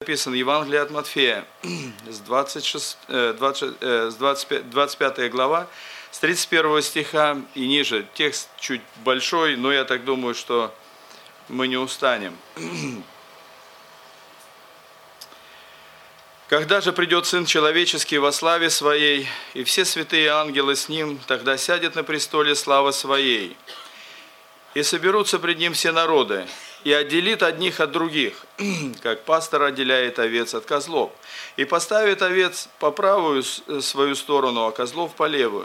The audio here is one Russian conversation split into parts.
Написано Евангелие от Матфея, с 25 глава, с 31 стиха и ниже. Текст чуть большой, но я так думаю, что мы не устанем. «Когда же придет Сын Человеческий во славе Своей, и все святые ангелы с Ним, тогда сядет на престоле славы Своей. И соберутся пред Ним все народы, и отделит одних от других, как пастор отделяет овец от козлов, и поставит овец по правую свою сторону, а козлов по левую.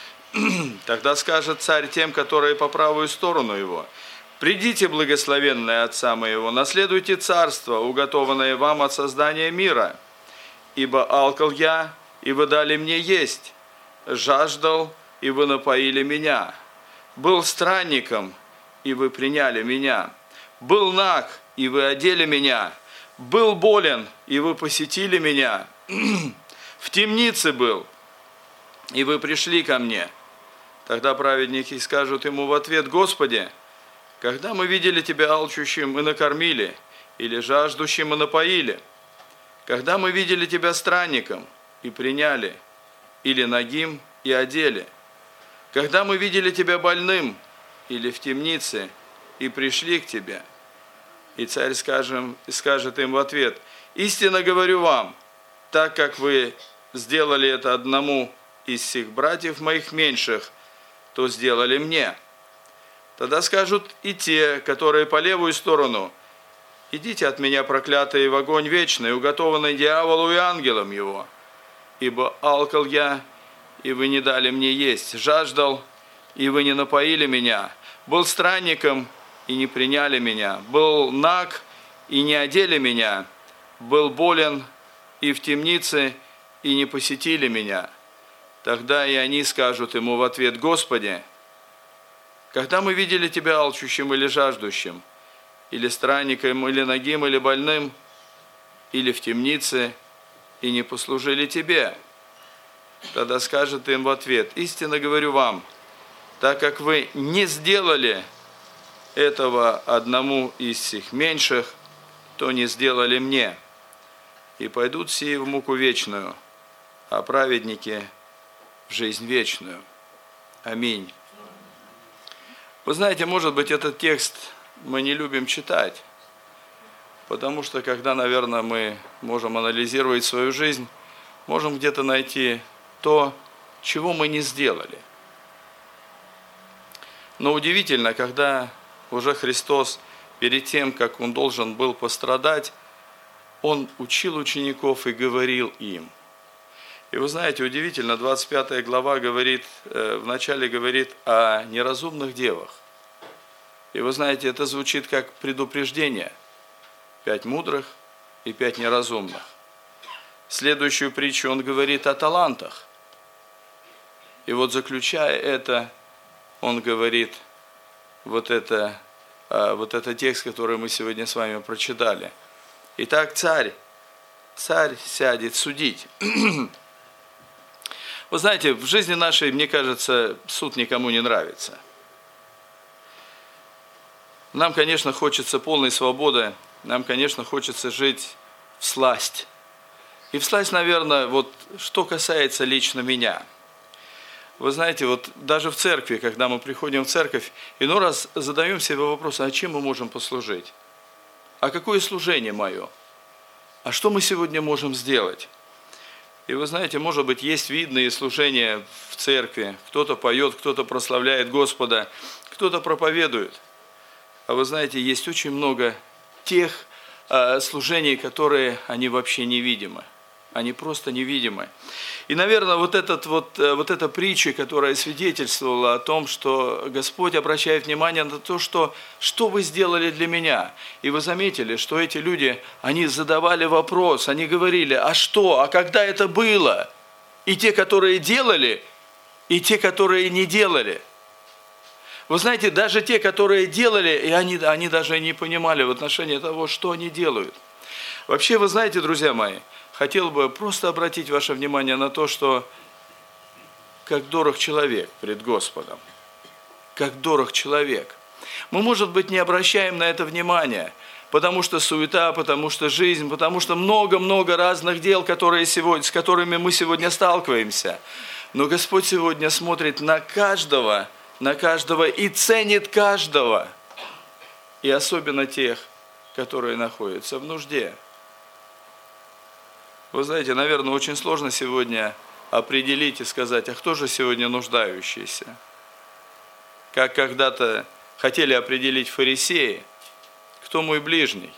Тогда скажет царь тем, которые по правую сторону его: придите, благословенные Отца моего, наследуйте царство, уготованное вам от создания мира. Ибо алкал я, и вы дали мне есть, жаждал, и вы напоили меня, был странником, и вы приняли меня, был наг, и вы одели меня, был болен, и вы посетили меня, в темнице был, и вы пришли ко мне». Тогда праведники скажут ему в ответ: Господи, когда мы видели Тебя алчущим и накормили, или жаждущим и напоили? Когда мы видели Тебя странником и приняли, или нагим и одели? Когда мы видели Тебя больным или в темнице и пришли к Тебе? И царь скажет им в ответ: истинно говорю вам, так как вы сделали это одному из всех братьев моих меньших, то сделали мне. Тогда скажут и те, которые по левую сторону: идите от меня, проклятые, в огонь вечный, уготованный дьяволу и ангелам его. Ибо алкал я, и вы не дали мне есть, жаждал, и вы не напоили меня, был странником, и не приняли меня, был наг, и не одели меня, был болен, и в темнице, и не посетили меня. Тогда и они скажут ему в ответ: Господи, когда мы видели Тебя алчущим или жаждущим, или странником, или нагим, или больным, или в темнице, и не послужили Тебе? Тогда скажет им в ответ: истинно говорю вам, так как вы не сделали этого одному из сих меньших, то не сделали мне. И пойдут сии в муку вечную, а праведники в жизнь вечную. Аминь». Вы знаете, может быть, этот текст мы не любим читать, потому что, когда, наверное, мы можем анализировать свою жизнь, можем где-то найти то, чего мы не сделали. Но удивительно, когда уже Христос, перед тем, как Он должен был пострадать, Он учил учеников и говорил им. И вы знаете, удивительно, 25 глава говорит, вначале говорит о неразумных девах. И вы знаете, это звучит как предупреждение. 5 мудрых и 5 неразумных. Следующую притчу Он говорит о талантах. И вот, заключая это, Он говорит вот это текст, который мы сегодня с вами прочитали. Итак, царь сядет судить. Вы знаете, в жизни нашей, мне кажется, суд никому не нравится. Нам, конечно, хочется полной свободы, нам, конечно, хочется жить всласть. И всласть, наверное, вот что касается лично меня. Вы знаете, вот даже в церкви, когда мы приходим в церковь, иной раз задаем себе вопрос: а чем мы можем послужить? А какое служение мое? А что мы сегодня можем сделать? И вы знаете, может быть, есть видные служения в церкви. Кто-то поет, кто-то прославляет Господа, кто-то проповедует. А вы знаете, есть очень много тех служений, которые они вообще невидимы. Они просто невидимы. И, наверное, вот эта притча, которая свидетельствовала о том, что Господь обращает внимание на то, что вы сделали для меня. И вы заметили, что эти люди, они задавали вопрос, они говорили: а что, а когда это было? И те, которые делали, и те, которые не делали. Вы знаете, даже те, которые делали, и они даже не понимали в отношении того, что они делают. Вообще, вы знаете, друзья мои, хотел бы просто обратить ваше внимание на то, что как дорог человек пред Господом. Как дорог человек. Мы, может быть, не обращаем на это внимания, потому что суета, потому что жизнь, потому что много-много разных дел, с которыми мы сегодня сталкиваемся. Но Господь сегодня смотрит на каждого и ценит каждого. И особенно тех, которые находятся в нужде. Вы знаете, наверное, очень сложно сегодня определить и сказать, а кто же сегодня нуждающийся? Как когда-то хотели определить фарисеи, кто мой ближний?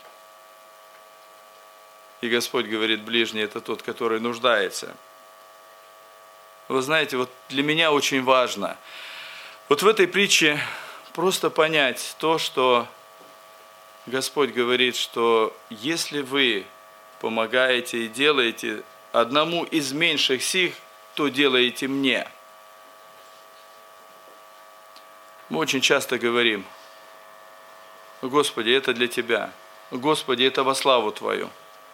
И Господь говорит, ближний – это тот, который нуждается. Вы знаете, вот для меня очень важно вот в этой притче просто понять то, что Господь говорит, что если вы помогаете и делаете одному из меньших сих, то делаете мне. Мы очень часто говорим, Господи, это для Тебя. Господи, это во славу Твою.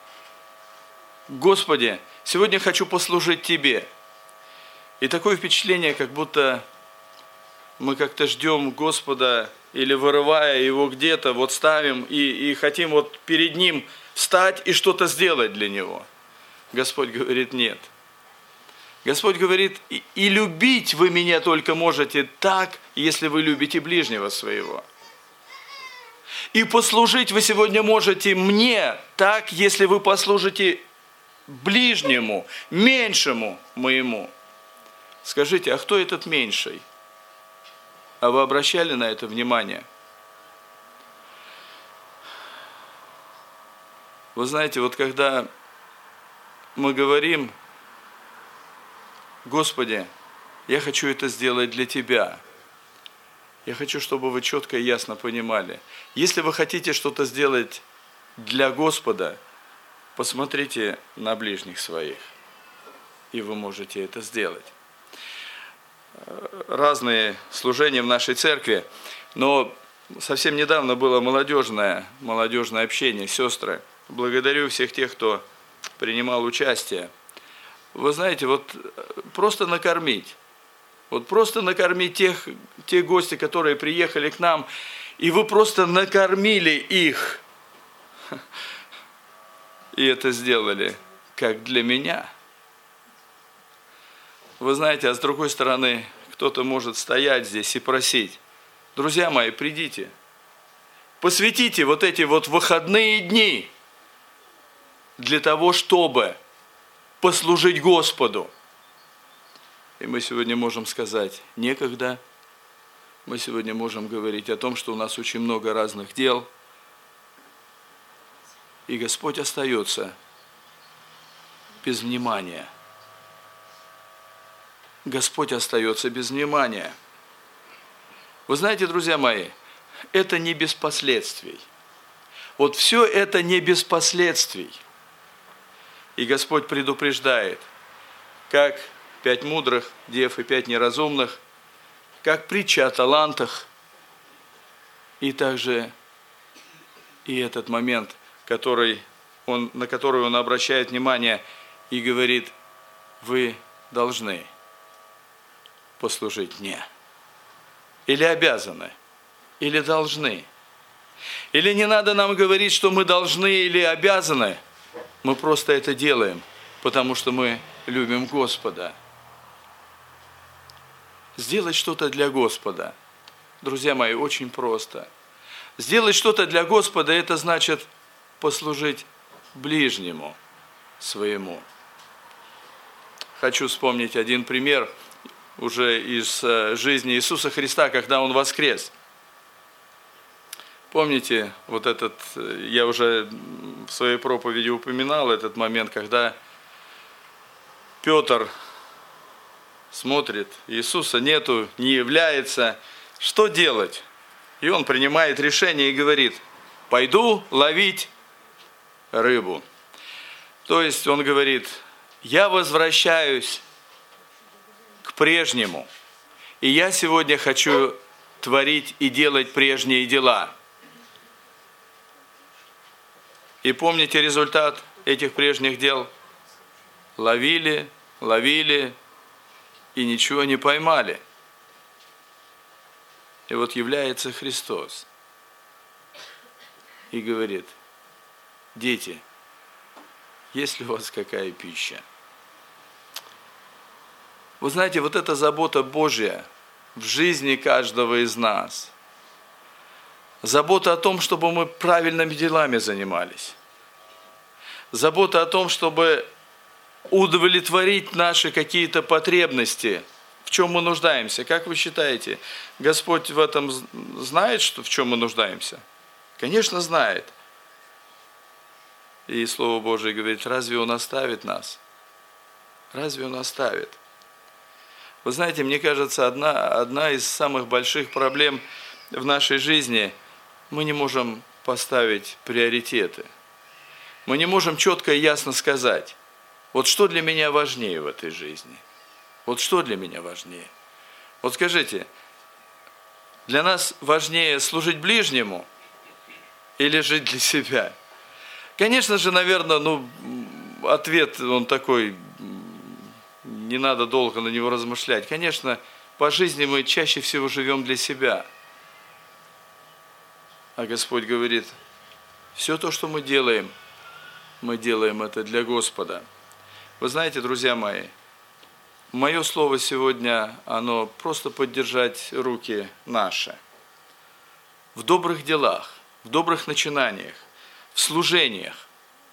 Господи, сегодня хочу послужить Тебе. И такое впечатление, как будто мы как-то ждем Господа, или вырывая Его где-то, вот ставим и хотим вот перед Ним встать и что-то сделать для Него. Господь говорит, нет. Господь говорит, и любить вы меня только можете так, если вы любите ближнего своего. И послужить вы сегодня можете мне так, если вы послужите ближнему, меньшему моему. Скажите, а кто этот меньший? А вы обращали на это внимание? Вы знаете, вот когда мы говорим, Господи, я хочу это сделать для Тебя. Я хочу, чтобы вы четко и ясно понимали. Если вы хотите что-то сделать для Господа, посмотрите на ближних своих, и вы можете это сделать. Разные служения в нашей церкви, но совсем недавно было молодежное общение, сестры. Благодарю всех тех, кто принимал участие. Вы знаете, вот просто накормить. Вот просто накормить тех гостей, которые приехали к нам, и вы просто накормили их. И это сделали как для меня. Вы знаете, а с другой стороны, кто-то может стоять здесь и просить, друзья мои, придите, посвятите вот эти вот выходные дни для того, чтобы послужить Господу. И мы сегодня можем сказать, некогда. Мы сегодня можем говорить о том, что у нас очень много разных дел. И Господь остается без внимания. Господь остается без внимания. Вы знаете, друзья мои, это не без последствий. Вот все это не без последствий. И Господь предупреждает, как 5 мудрых дев и 5 неразумных, как притча о талантах, и также и этот момент, на который он обращает внимание и говорит, вы должны послужить мне. Или обязаны, или должны. Или не надо нам говорить, что мы должны или обязаны, мы просто это делаем, потому что мы любим Господа. Сделать что-то для Господа, друзья мои, очень просто. Сделать что-то для Господа, это значит послужить ближнему своему. Хочу вспомнить один пример уже из жизни Иисуса Христа, когда Он воскрес. Помните, вот этот, я уже в своей проповеди упоминал этот момент, когда Петр смотрит, Иисуса нету, не является, что делать? И он принимает решение и говорит, пойду ловить рыбу. То есть он говорит, я возвращаюсь к прежнему, и я сегодня хочу творить и делать прежние дела. И помните результат этих прежних дел? Ловили, и ничего не поймали. И вот является Христос. и говорит: дети, есть ли у вас какая пища? Вы знаете, вот эта забота Божья в жизни каждого из нас, забота о том, чтобы мы правильными делами занимались, забота о том, чтобы удовлетворить наши какие-то потребности, в чем мы нуждаемся. Как вы считаете, Господь в этом знает, в чем мы нуждаемся? Конечно, знает. И Слово Божие говорит: разве Он оставит нас? Разве Он оставит? Вы знаете, мне кажется, одна из самых больших проблем в нашей жизни – мы не можем поставить приоритеты. Мы не можем четко и ясно сказать: вот что для меня важнее в этой жизни? Вот что для меня важнее? Вот скажите, для нас важнее служить ближнему или жить для себя? Конечно же, наверное, ответ он такой, не надо долго на него размышлять. Конечно, по жизни мы чаще всего живем для себя. А Господь говорит: все то, что мы делаем это для Господа. Вы знаете, друзья мои, мое слово сегодня, оно просто поддержать руки наши. В добрых делах, в добрых начинаниях, в служениях.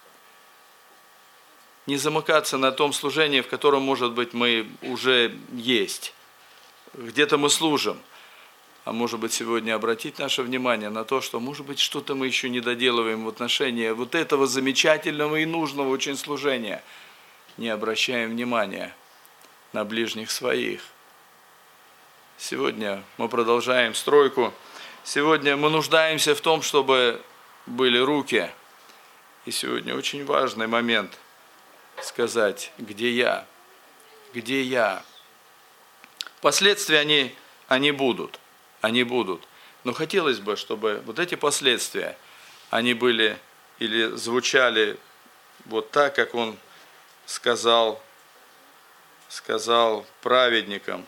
Не замыкаться на том служении, в котором, может быть, мы уже есть. Где-то мы служим. А может быть, сегодня обратить наше внимание на то, что, может быть, что-то мы еще не доделываем в отношении вот этого замечательного и нужного очень служения. Не обращаем внимания на ближних своих. Сегодня мы продолжаем стройку. Сегодня мы нуждаемся в том, чтобы были руки. И сегодня очень важный момент сказать: где я? Где я? Последствия они будут. Они будут. Но хотелось бы, чтобы вот эти последствия, они были или звучали вот так, как он сказал праведникам.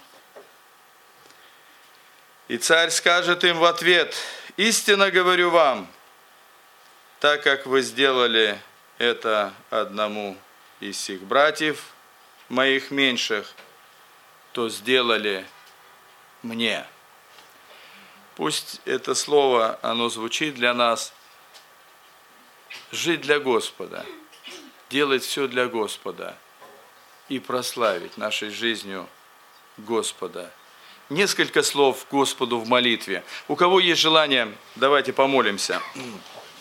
И царь скажет им в ответ: истинно говорю вам, так как вы сделали это одному из сих братьев моих меньших, то сделали мне. Пусть это слово, оно звучит для нас: жить для Господа, делать все для Господа и прославить нашей жизнью Господа. Несколько слов Господу в молитве. У кого есть желание, давайте помолимся.